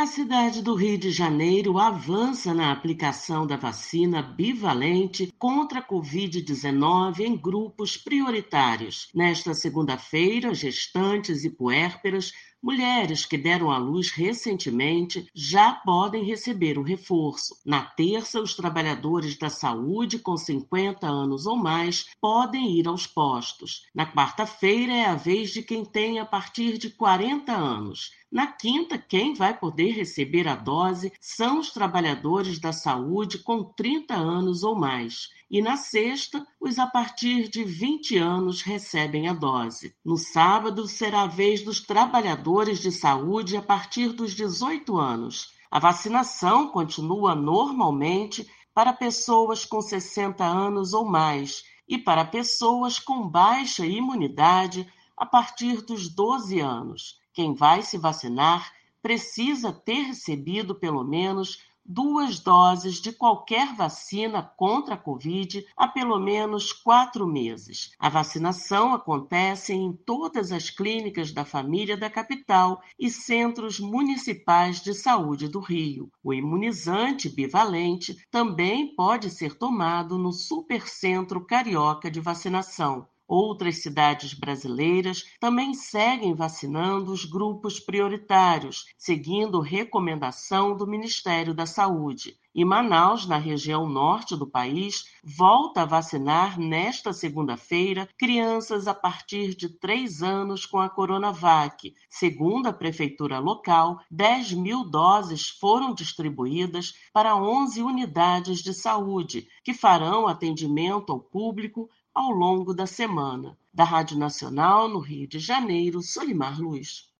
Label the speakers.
Speaker 1: A cidade do Rio de Janeiro avança na aplicação da vacina bivalente contra a Covid-19 em grupos prioritários. Nesta segunda-feira, gestantes e puérperas, mulheres que deram à luz recentemente, já podem receber o reforço. Na terça, os trabalhadores da saúde com 50 anos ou mais podem ir aos postos. Na quarta-feira é a vez de quem tem a partir de 40 anos. Na quinta, quem vai poder receber a dose são os trabalhadores da saúde com 30 anos ou mais. E na sexta, os a partir de 20 anos recebem a dose. No sábado, será a vez dos trabalhadores de saúde a partir dos 18 anos. A vacinação continua normalmente para pessoas com 60 anos ou mais e para pessoas com baixa imunidade a partir dos 12 anos. Quem vai se vacinar precisa ter recebido pelo menos 2 doses de qualquer vacina contra a Covid há pelo menos 4 meses. A vacinação acontece em todas as clínicas da família da capital e centros municipais de saúde do Rio. O imunizante bivalente também pode ser tomado no Supercentro Carioca de Vacinação. Outras cidades brasileiras também seguem vacinando os grupos prioritários, seguindo recomendação do Ministério da Saúde. E Manaus, na região norte do país, volta a vacinar nesta segunda-feira crianças a partir de 3 anos com a Coronavac. Segundo a prefeitura local, 10.000 doses foram distribuídas para 11 unidades de saúde, que farão atendimento ao público ao longo da semana. Da Rádio Nacional, no Rio de Janeiro, Solimar Luz.